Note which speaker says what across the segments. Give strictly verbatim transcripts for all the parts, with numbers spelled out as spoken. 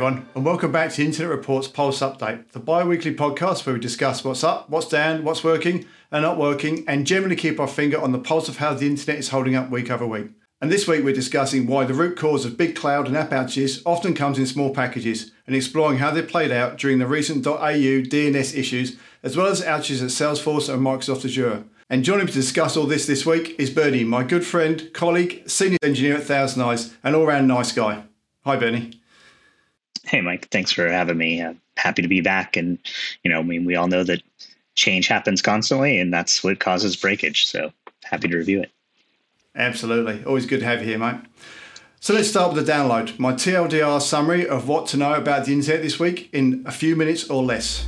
Speaker 1: everyone, and welcome back to Internet Report's Pulse Update, the bi-weekly podcast where we discuss what's up, what's down, what's working and not working, and generally keep our finger on the pulse of how the internet is holding up week over week. And this week we're discussing why the root cause of big cloud and app outages often comes in small packages, and exploring how they played out during the recent .au D N S issues, as well as outages at Salesforce and Microsoft Azure. And joining me to discuss all this this week is Bernie, my good friend, colleague, senior engineer at Thousand Eyes, and all-round nice guy. Hi, Bernie.
Speaker 2: Hey, Mike. Thanks for having me. Uh, happy to be back. And, you know, I mean, we all know that change happens constantly, and that's what causes breakage. So happy to review it.
Speaker 1: Absolutely. Always good to have you here, mate. So let's start with the download. My T L D R summary of what to know about the internet this week in a few minutes or less.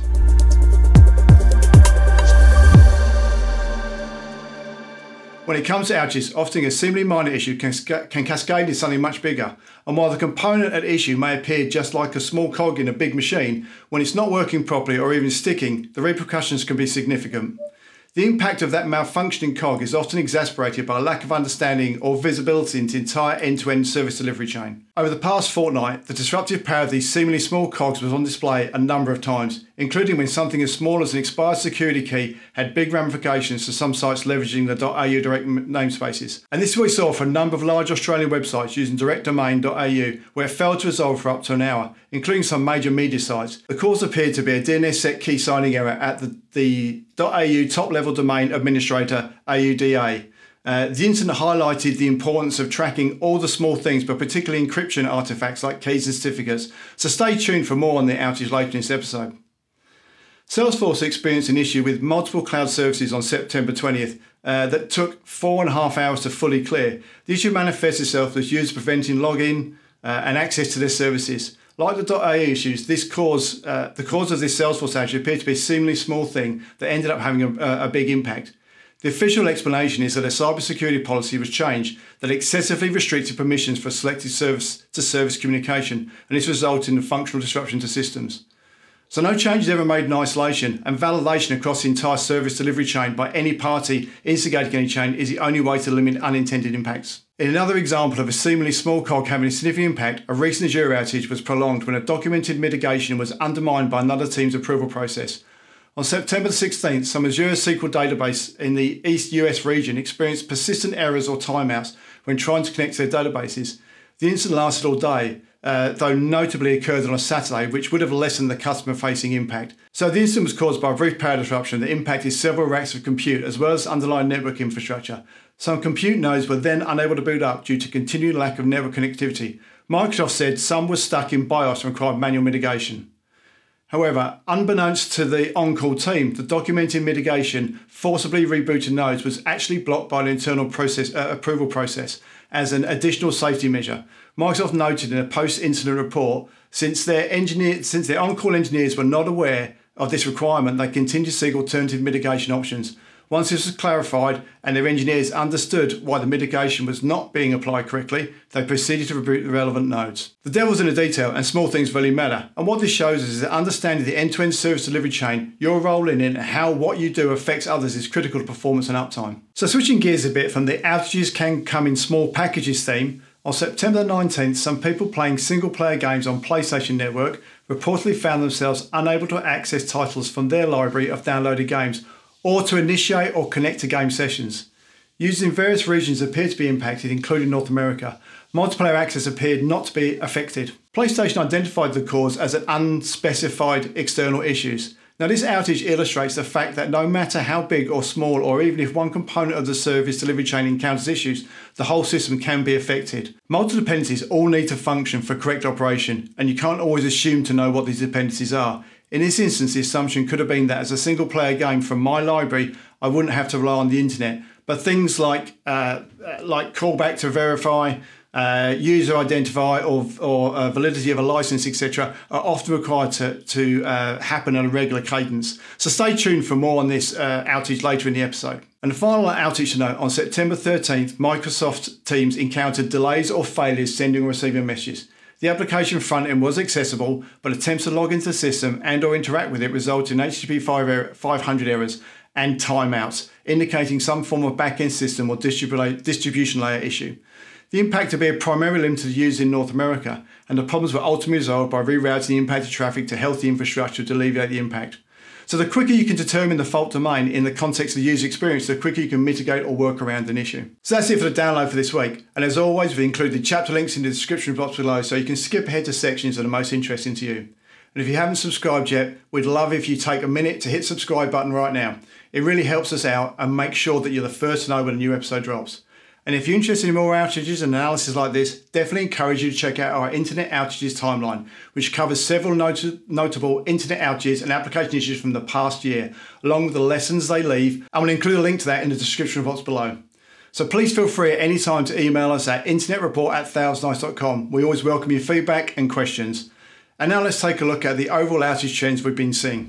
Speaker 1: When it comes to outages, often a seemingly minor issue can, can cascade into something much bigger. And while the component at issue may appear just like a small cog in a big machine, when it's not working properly or even sticking, the repercussions can be significant. The impact of that malfunctioning cog is often exacerbated by a lack of understanding or visibility into the entire end-to-end service delivery chain. Over the past fortnight, the disruptive power of these seemingly small cogs was on display a number of times, including when something as small as an expired security key had big ramifications for some sites leveraging the .au direct namespaces. And this is what we saw for a number of large Australian websites using direct domain dot A U, where it failed to resolve for up to an hour, including some major media sites. The cause appeared to be a D N S set key signing error at the, the .au top-level domain administrator, A U D A. Uh, the incident highlighted the importance of tracking all the small things, but particularly encryption artifacts like keys and certificates. So stay tuned for more on the outage later in this episode. Salesforce experienced an issue with multiple cloud services on September twentieth uh, that took four and a half hours to fully clear. The issue manifests itself as users preventing login uh, and access to their services. Like the .au issues, this cause, uh, the cause of this Salesforce outage appeared to be a seemingly small thing that ended up having a, a big impact. The official explanation is that a cybersecurity policy was changed that excessively restricted permissions for selected service-to-service communication, and this resulted in a functional disruption to systems. So no change is ever made in isolation, and validation across the entire service delivery chain by any party instigating any change is the only way to limit unintended impacts. In another example of a seemingly small cog having a significant impact, a recent Azure outage was prolonged when a documented mitigation was undermined by another team's approval process. On September sixteenth, some Azure S Q L database in the East U S region experienced persistent errors or timeouts when trying to connect to their databases. The incident lasted all day, uh, though notably occurred on a Saturday, which would have lessened the customer-facing impact. So the incident was caused by a brief power disruption that impacted several racks of compute as well as underlying network infrastructure. Some compute nodes were then unable to boot up due to continued lack of network connectivity. Microsoft said some were stuck in BIOS and required manual mitigation. However, unbeknownst to the on-call team, the documented mitigation forcibly rebooted nodes was actually blocked by an internal process, uh, approval process as an additional safety measure. Microsoft noted in a post-incident report, since their engineer, since their on-call engineers were not aware of this requirement, they continued to seek alternative mitigation options. Once this was clarified and their engineers understood why the mitigation was not being applied correctly, they proceeded to reboot the relevant nodes. The devil's in the detail, and small things really matter. And what this shows us is that understanding the end-to-end service delivery chain, your role in it, and how what you do affects others is critical to performance and uptime. So switching gears a bit from the outages can come in small packages theme, on September nineteenth, some people playing single-player games on PlayStation Network reportedly found themselves unable to access titles from their library of downloaded games, or to initiate or connect to game sessions. Users in various regions appeared to be impacted, including North America. Multiplayer access appeared not to be affected. PlayStation identified the cause as an unspecified external issues. Now, this outage illustrates the fact that no matter how big or small, or even if one component of the service delivery chain encounters issues, the whole system can be affected. Multiple dependencies all need to function for correct operation, and you can't always assume to know what these dependencies are. In this instance, the assumption could have been that as a single-player game from my library, I wouldn't have to rely on the internet. But things like uh, like callback to verify, uh, user identify, or, or uh, validity of a license, et cetera, are often required to, to uh, happen on a regular cadence. So stay tuned for more on this uh, outage later in the episode. And the final outage to note, on September thirteenth, Microsoft Teams encountered delays or failures sending or receiving messages. The application front end was accessible, but attempts to log into the system and or interact with it resulted in H T T P five hundred errors and timeouts, indicating some form of back-end system or distribu- distribution layer issue. The impact appeared primarily limited to users in North America, and the problems were ultimately resolved by rerouting the impacted traffic to healthy infrastructure to alleviate the impact. So the quicker you can determine the fault domain in the context of the user experience, the quicker you can mitigate or work around an issue. So that's it for the download for this week. And as always, we included chapter links in the description box below so you can skip ahead to sections that are most interesting to you. And if you haven't subscribed yet, we'd love if you take a minute to hit the subscribe button right now. It really helps us out and makes sure that you're the first to know when a new episode drops. And if you're interested in more outages and analysis like this, definitely encourage you to check out our Internet Outages Timeline, which covers several not- notable internet outages and application issues from the past year, along with the lessons they leave, and we'll include a link to that in the description box below. So please feel free at any time to email us at internetreport at thousand eyes dot com. We always welcome your feedback and questions. And now let's take a look at the overall outage trends we've been seeing.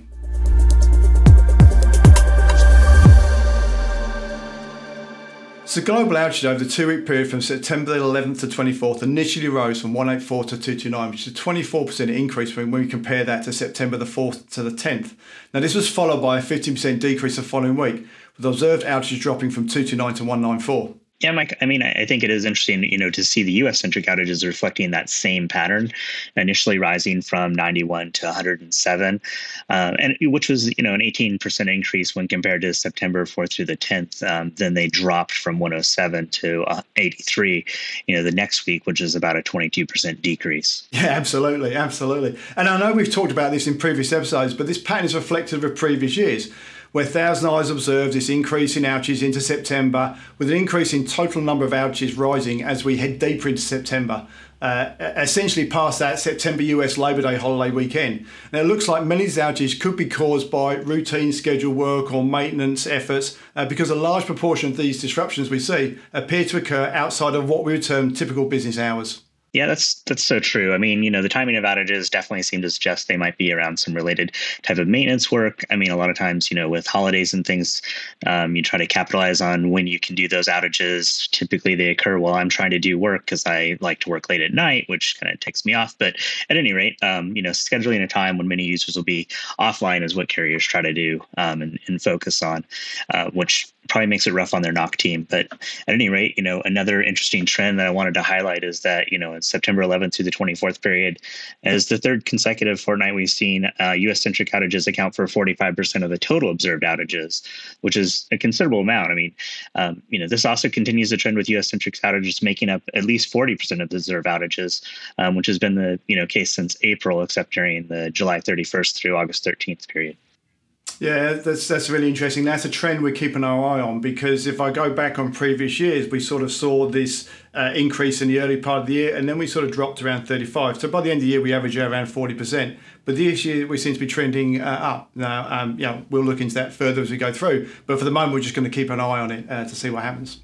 Speaker 1: So global outage over the two-week period from September eleventh to twenty-fourth initially rose from one eighty-four to two twenty-nine, which is a twenty-four percent increase when we compare that to September the fourth to the tenth. Now this was followed by a fifteen percent decrease the following week, with observed outages dropping from two twenty-nine to one ninety-four.
Speaker 2: Yeah, Mike, I mean, I think it is interesting, you know, to see the U S-centric outages reflecting that same pattern, initially rising from ninety-one to one hundred seven, um, and which was, you know, an eighteen percent increase when compared to September fourth through the tenth. Um, then they dropped from one oh seven to eighty-three, you know, the next week, which is about a twenty-two percent decrease.
Speaker 1: Yeah, absolutely, absolutely. And I know we've talked about this in previous episodes, but this pattern is reflective of previous years, where Thousand Eyes observed this increase in outages into September, with an increase in total number of outages rising as we head deeper into September, uh, essentially past that September U S Labor Day holiday weekend. Now, it looks like many of these outages could be caused by routine scheduled work or maintenance efforts, uh, because a large proportion of these disruptions we see appear to occur outside of what we would term typical business hours.
Speaker 2: Yeah, that's that's so true. I mean, you know, the timing of outages definitely seem to suggest they might be around some related type of maintenance work. I mean, a lot of times, you know, with holidays and things, um, you try to capitalize on when you can do those outages. Typically, they occur while I'm trying to do work because I like to work late at night, which kind of takes me off. But at any rate, um, you know, scheduling a time when many users will be offline is what carriers try to do um, and, and focus on, uh, which probably makes it rough on their N O C team. But at any rate, you know, another interesting trend that I wanted to highlight is that, you know, in September eleventh through the twenty-fourth period, as the third consecutive fortnight we've seen, uh, U S-centric outages account for forty-five percent of the total observed outages, which is a considerable amount. I mean, um, you know, this also continues the trend with U S-centric outages making up at least forty percent of the observed outages, um, which has been the, you know, case since April, except during the July thirty-first through August thirteenth period.
Speaker 1: Yeah, that's that's really interesting. That's a trend we're keeping our eye on, because if I go back on previous years, we sort of saw this uh, increase in the early part of the year, and then we sort of dropped around thirty-five. So by the end of the year, we average around forty percent. But this year, we seem to be trending uh, up. Now, um, yeah, we'll look into that further as we go through. But for the moment, we're just going to keep an eye on it uh, to see what happens.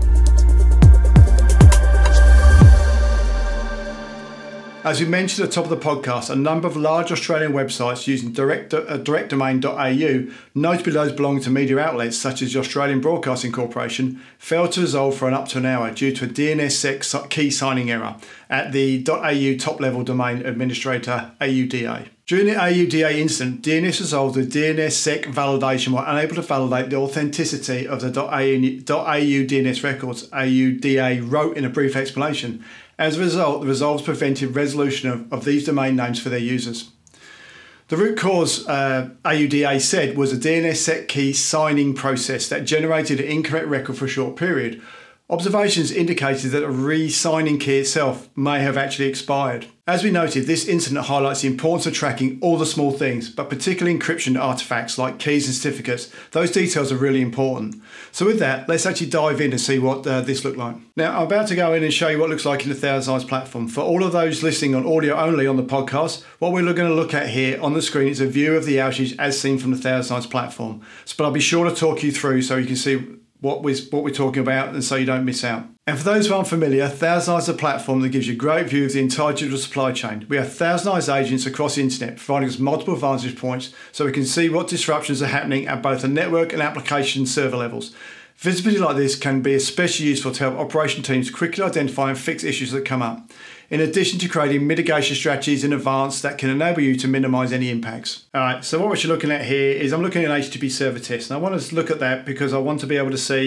Speaker 1: As we mentioned at the top of the podcast, a number of large Australian websites using direct, uh, direct domain dot a u, notably those belonging to media outlets such as the Australian Broadcasting Corporation, failed to resolve for an up to an hour due to a D N S sec key signing error at the .au top-level domain administrator A U D A. During the A U D A incident, D N S resolved the D N S sec validation while unable to validate the authenticity of the .au D N S records, A U D A wrote in a brief explanation. As a result, the resolves prevented resolution of, of these domain names for their users. The root cause, uh, A U D A said, was a D N S sec key signing process that generated an incorrect record for a short period. Observations indicated that a re-signing key itself may have actually expired. As we noted, this incident highlights the importance of tracking all the small things, but particularly encryption artifacts like keys and certificates. Those details are really important. So with that, let's actually dive in and see what uh, this looked like. Now, I'm about to go in and show you what it looks like in the Thousand Eyes platform. For all of those listening on audio only on the podcast, what we're going to look at here on the screen is a view of the outages as seen from the Thousand Eyes platform. So, but I'll be sure to talk you through so you can see what we're, what we're talking about and so you don't miss out. And for those who aren't familiar, Thousand Eyes is a platform that gives you a great view of the entire digital supply chain. We have Thousand Eyes agents across the internet providing us multiple vantage points so we can see what disruptions are happening at both the network and application server levels. Visibility like this can be especially useful to help operation teams quickly identify and fix issues that come up, in addition to creating mitigation strategies in advance that can enable you to minimize any impacts. All right, so what we're looking at here is I'm looking at an H T T P server test, and I want to look at that because I want to be able to see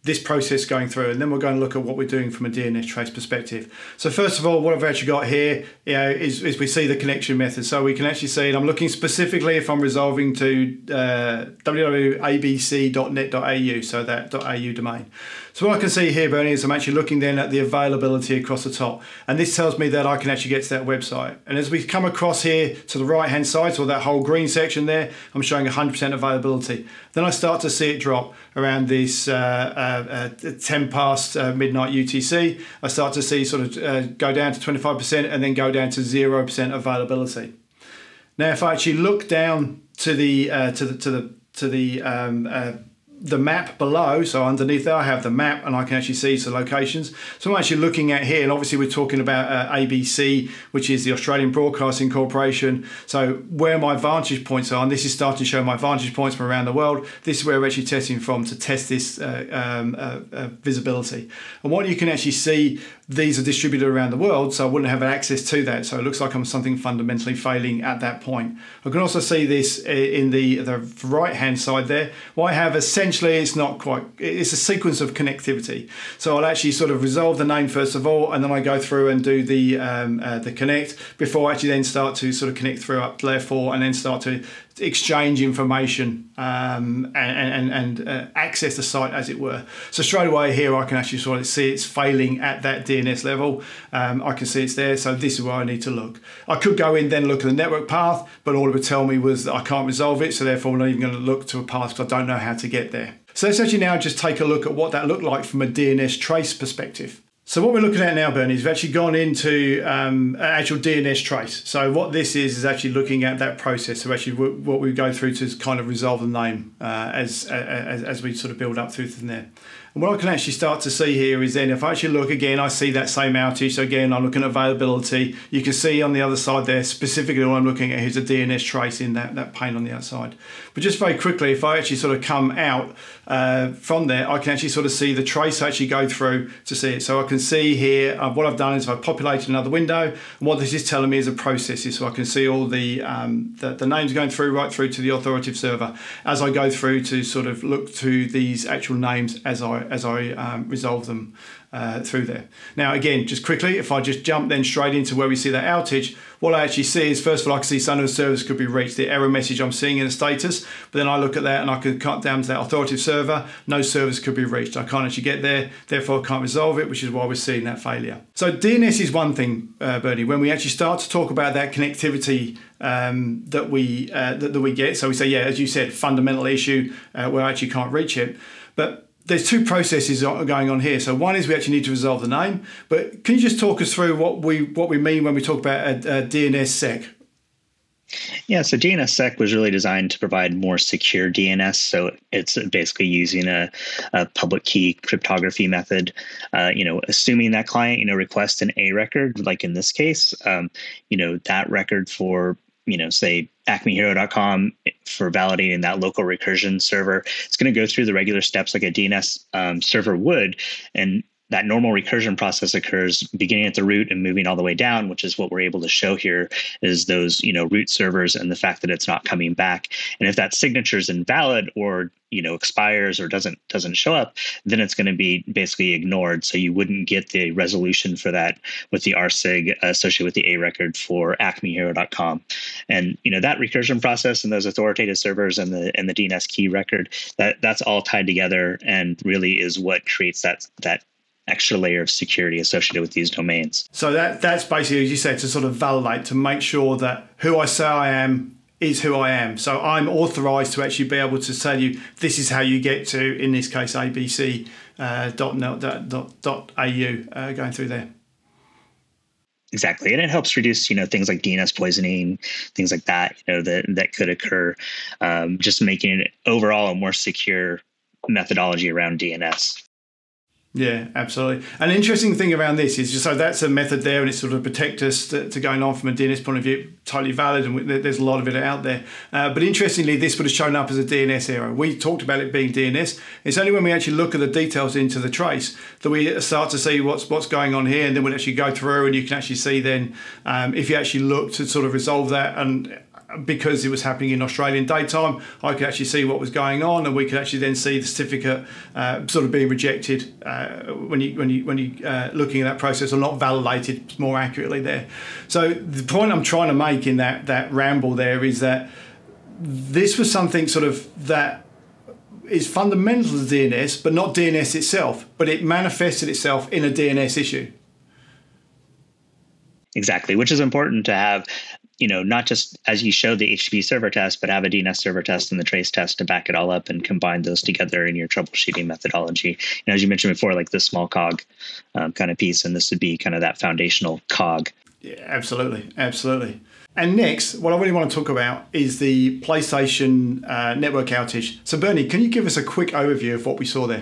Speaker 1: this process going through, and then we're going to look at what we're doing from a D N S trace perspective. So first of all, what I've actually got here, you know, is, is we see the connection method. So we can actually see, and I'm looking specifically if I'm resolving to uh, w w w dot a b c dot net dot a u, so that .au domain. So what I can see here, Bernie, is I'm actually looking then at the availability across the top. And this tells me that I can actually get to that website. And as we come across here to the right-hand side, so that whole green section there, I'm showing one hundred percent availability. Then I start to see it drop around this uh, uh, uh, ten past uh, midnight U T C. I start to see sort of uh, go down to twenty-five percent and then go down to zero percent availability. Now, if I actually look down to the uh, to the to the to the um, uh, the map below, so underneath there I have the map and I can actually see some locations. So I'm actually looking at here, and obviously we're talking about uh, A B C, which is the Australian Broadcasting Corporation. So where my vantage points are, and this is starting to show my vantage points from around the world. This is where we're actually testing from to test this uh, um, uh, uh, visibility. And what you can actually see, these are distributed around the world, so I wouldn't have access to that. So it looks like I'm something fundamentally failing at that point. I can also see this in the, the right-hand side there. What I have essentially, it's not quite, it's a sequence of connectivity. So I'll actually sort of resolve the name first of all, and then I go through and do the um, uh, the connect before I actually then start to sort of connect through up to layer four and then start to exchange information um, and, and, and uh, access the site, as it were. So straight away here, I can actually sort of see it's failing at that D N S level. Um, I can see it's there, so this is where I need to look. I could go in then look at the network path, but all it would tell me was that I can't resolve it, so therefore I'm not even going to look to a path because I don't know how to get there. So let's actually now just take a look at what that looked like from a D N S trace perspective. So what we're looking at now, Bernie, is we've actually gone into um, an actual D N S trace. So what this is is actually looking at that process. So actually what we go through to kind of resolve the name uh, as, as as we sort of build up through from there. And what I can actually start to see here is then if I actually look again, I see that same outage. So again, I'm looking at availability. You can see on the other side there, specifically what I'm looking at, here's a D N S trace in that, that pane on the outside. But just very quickly, if I actually sort of come out uh, from there, I can actually sort of see the trace actually go through to see it. So I can see here, uh, what I've done is I've populated another window. And what this is telling me is a process. So I can see all the, um, the, the names going through right through to the authoritative server as I go through to sort of look to these actual names as I as I um, resolve them uh, through there. Now again, just quickly, if I just jump then straight into where we see that outage, what I actually see is, first of all, I can see some of the servers could be reached, the error message I'm seeing in the status, but then I look at that and I can cut down to that authoritative server, no servers could be reached. I can't actually get there, therefore I can't resolve it, which is why we're seeing that failure. So D N S is one thing, uh, Bernie, when we actually start to talk about that connectivity um, that we uh, that, that we get. So we say, yeah, as you said, fundamental issue uh, where I actually can't reach it. But there's two processes going on here. So one is we actually need to resolve the name, but can you just talk us through what we what we mean when we talk about a, a D N S sec?
Speaker 2: Yeah, so D N S sec was really designed to provide more secure D N S. So it's basically using a, a public key cryptography method. Uh, you know, assuming that client, you know, requests an A record, like in this case, um, you know, that record for, you know, say acme hero dot com for validating that local recursion server, it's going to go through the regular steps like a D N S um, server would. And that normal recursion process occurs beginning at the root and moving all the way down, which is what we're able to show here is those, you know, root servers and the fact that it's not coming back. And if that signature is invalid or, you know, expires or doesn't doesn't show up, then it's going to be basically ignored. So you wouldn't get the resolution for that with the R S I G associated with the A record for acme hero dot com. And, you know, that recursion process and those authoritative servers and the and the D N S key record, that that's all tied together and really is what creates that that extra layer of security associated with these domains.
Speaker 1: So that that's basically, as you said, to sort of validate, to make sure that who I say I am is who I am. So I'm authorized to actually be able to tell you this is how you get to, in this case, A B C dot net dot A U uh, going through there.
Speaker 2: Exactly. And it helps reduce, you know, things like D N S poisoning, things like that, you know, that, that could occur, um, just making it overall a more secure methodology around D N S.
Speaker 1: Yeah, absolutely. An interesting thing around this is just so that's a method there, and it's sort of protect us to, to going on from a D N S point of view, totally valid, and we, there's a lot of it out there. Uh, but interestingly, this would have shown up as a D N S error. We talked about it being D N S. It's only when we actually look at the details into the trace that we start to see what's what's going on here, and then we'll actually go through, and you can actually see then um, if you actually look to sort of resolve that. And because it was happening in Australian daytime, I could actually see what was going on, and we could actually then see the certificate uh, sort of being rejected uh, when you when you when you uh, looking at that process, or not validated more accurately there. So the point I'm trying to make in that that ramble there is that this was something sort of that is fundamental to D N S, but not D N S itself, but it manifested itself in a D N S issue.
Speaker 2: Exactly, which is important to have, you know, not just as you show the H T T P server test, but have a D N S server test and the trace test to back it all up and combine those together in your troubleshooting methodology. And as you mentioned before, like the small cog um, kind of piece, and this would be kind of that foundational cog.
Speaker 1: Yeah, absolutely, absolutely. And next, what I really want to talk about is the PlayStation uh, network outage. So Bernie, can you give us a quick overview of what we saw there?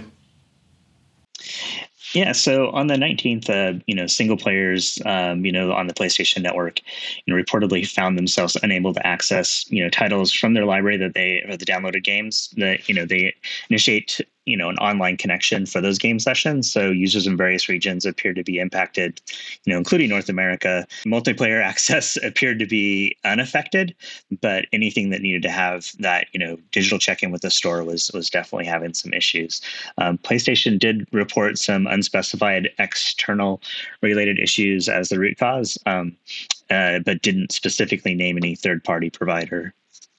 Speaker 2: Yeah, so on the nineteenth, uh, you know, single players, um, you know, on the PlayStation Network, you know, reportedly found themselves unable to access, you know, titles from their library that they, or the downloaded games that, you know, they initiate, you know, an online connection for those game sessions. So users in various regions appeared to be impacted, you know, including North America. Multiplayer access appeared to be unaffected, but anything that needed to have that, you know, digital check-in with the store was was definitely having some issues. Um, PlayStation did report some unspecified external related issues as the root cause, um, uh, but didn't specifically name any third-party provider.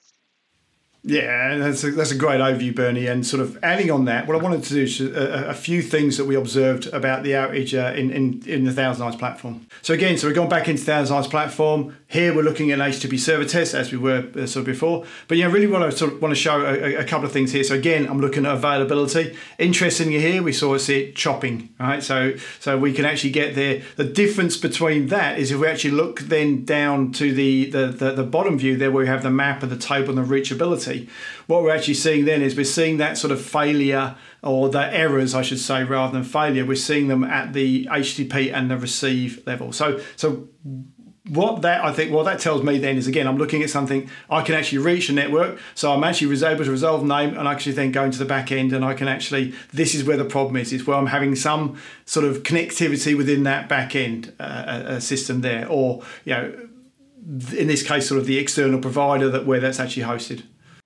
Speaker 1: Yeah, that's a, that's a great overview, Bernie. And sort of adding on that, what I wanted to do is a, a few things that we observed about the outage uh, in, in, in the Thousand Eyes platform. So again, so we've gone back into Thousand Eyes platform. Here we're looking at an H T T P server test as we were uh, sort of before. But yeah, really want to sort of want to show a, a couple of things here. So again, I'm looking at availability. Interestingly here, we saw see it chopping, right? So so we can actually get there. The difference between that is if we actually look then down to the, the, the, the bottom view there where we have the map and the table and the reachability. What we're actually seeing then is we're seeing that sort of failure, or the errors, I should say, rather than failure. We're seeing them at the H T T P and the receive level. So, so what that I think what that tells me then is, again, I'm looking at something I can actually reach a network. So I'm actually able to resolve name, and actually then go into the back end, and I can actually, this is where the problem is. It's where I'm having some sort of connectivity within that back end uh, system there, or you know, in this case, sort of the external provider that where that's actually hosted.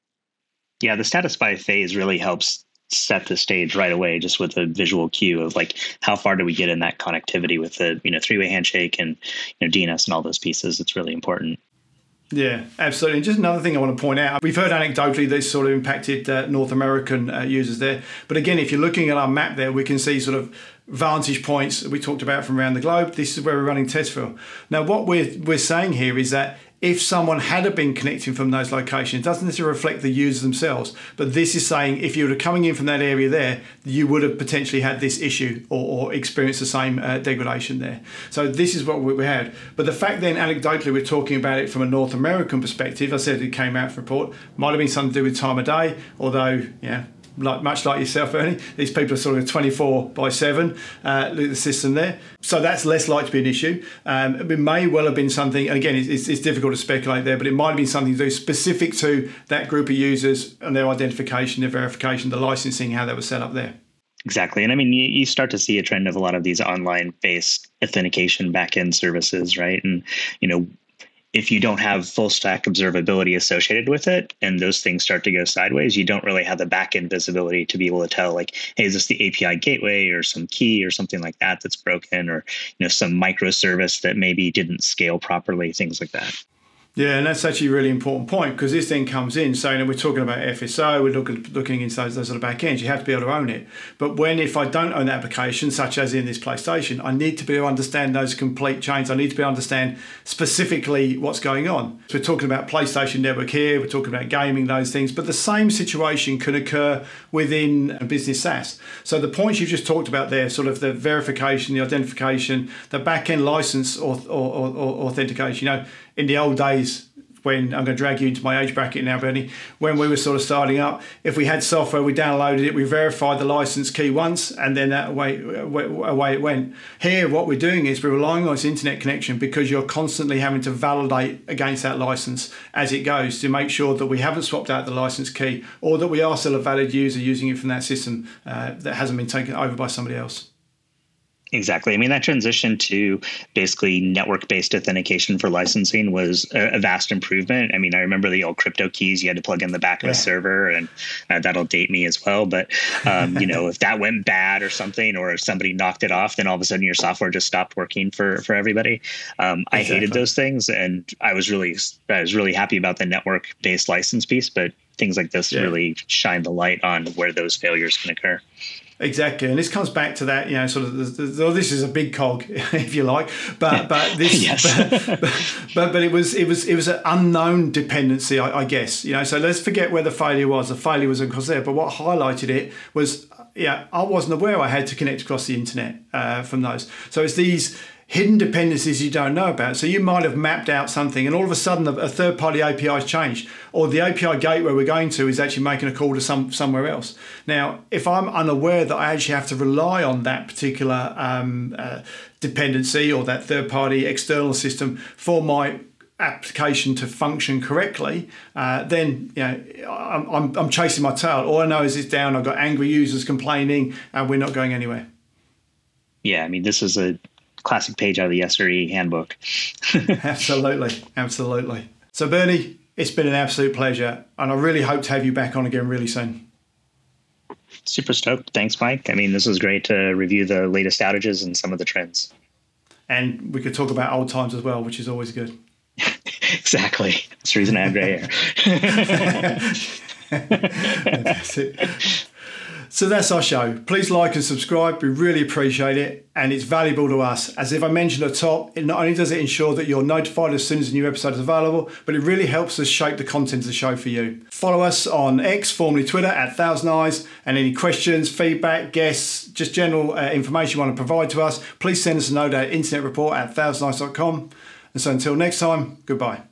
Speaker 2: Yeah, the status by phase really helps set the stage right away, just with a visual cue of like how far do we get in that connectivity with the, you know, three-way handshake and, you know, D N S and all those pieces. It's really important.
Speaker 1: Yeah, absolutely. And just another thing I want to point out, we've heard anecdotally this sort of impacted uh, North American uh, users there. But again, if you're looking at our map there, we can see sort of vantage points we talked about from around the globe. This is where we're running tests for. Now, what we're, we're saying here is that if someone had been connecting from those locations, it doesn't necessarily reflect the users themselves, but this is saying if you were coming in from that area there, you would have potentially had this issue or, or experienced the same uh, degradation there. So this is what we had. But the fact then, anecdotally, we're talking about it from a North American perspective. I said it came out for report, might have been something to do with time of day, although, yeah, like much like yourself, Ernie, these people are sort of twenty-four by seven, uh, the system there. So that's less likely to be an issue. Um, it may well have been something, and again, it's, it's difficult to speculate there, but it might have been something to do specific to that group of users and their identification, their verification, the licensing, how that was set up there.
Speaker 2: Exactly. And I mean, you, you start to see a trend of a lot of these online-based authentication backend services, right? And, you know, if you don't have full stack observability associated with it and those things start to go sideways, you don't really have the backend visibility to be able to tell, like, hey, is this the A P I gateway or some key or something like that that's broken, or, you know, some microservice that maybe didn't scale properly, things like that.
Speaker 1: Yeah, and that's actually a really important point, because this then comes in saying that we're talking about F S O, we're looking looking into those, those sort of back ends. You have to be able to own it. But when, if I don't own the application, such as in this PlayStation, I need to be able to understand those complete chains. I need to be able to understand specifically what's going on. So we're talking about PlayStation Network here, we're talking about gaming, those things, but the same situation can occur within a business SaaS. So the points you've just talked about there, sort of the verification, the identification, the back end license or, or, or, or authentication, you know, in the old days, when I'm going to drag you into my age bracket now, Bernie, when we were sort of starting up, if we had software, we downloaded it, we verified the license key once, and then that away, away it went. Here, what we're doing is we're relying on this internet connection, because you're constantly having to validate against that license as it goes to make sure that we haven't swapped out the license key, or that we are still a valid user using it from that system uh, that hasn't been taken over by somebody else.
Speaker 2: Exactly. I mean, that transition to basically network-based authentication for licensing was a, a vast improvement. I mean, I remember the old crypto keys you had to plug in the back of
Speaker 1: Yeah.
Speaker 2: a server, and uh, that'll date me as well. But, um, you know, if that went bad or something, or if somebody knocked it off, then all of a sudden your software just stopped working for, for everybody. Um, I
Speaker 1: Exactly.
Speaker 2: hated those things, and I was really, I was really happy about the network-based license piece, but things like this
Speaker 1: Yeah.
Speaker 2: really shine the light on where those failures can occur.
Speaker 1: Exactly, and this comes back to that, you know, sort of. The, the, well, this is a big cog, if you like, but but this,
Speaker 2: Yes.
Speaker 1: but, but, but but it was it was it was an unknown dependency, I, I guess, you know. So let's forget where the failure was. The failure was of course there, but what highlighted it was, yeah, I wasn't aware I had to connect across the internet uh, from those. So it's these hidden dependencies you don't know about. So you might have mapped out something, and all of a sudden a third-party A P I has changed, or the A P I gateway we're going to is actually making a call to some somewhere else. Now, if I'm unaware that I actually have to rely on that particular um, uh, dependency or that third-party external system for my application to function correctly, uh, then you know I'm, I'm, I'm chasing my tail. All I know is it's down. I've got angry users complaining, and we're not going anywhere.
Speaker 2: Yeah, I mean, this is a classic page out of the S R E handbook.
Speaker 1: Absolutely, absolutely. So Bernie, it's been an absolute pleasure, and I really hope to have you back on again really soon.
Speaker 2: Super stoked. Thanks, Mike. I mean, this was great to review the latest outages and some of the trends.
Speaker 1: And we could talk about old times as well, which is always good.
Speaker 2: Exactly. That's the reason I have gray hair.
Speaker 1: That's it. So that's our show. Please like and subscribe. We really appreciate it, and it's valuable to us. As if I mentioned at the top, it not only does it ensure that you're notified as soon as a new episode is available, but it really helps us shape the content of the show for you. Follow us on X, formerly Twitter, at Thousand Eyes, and any questions, feedback, guests, just general uh, information you want to provide to us, please send us a note at internetreport at thousand eyes dot com. And so until next time, goodbye.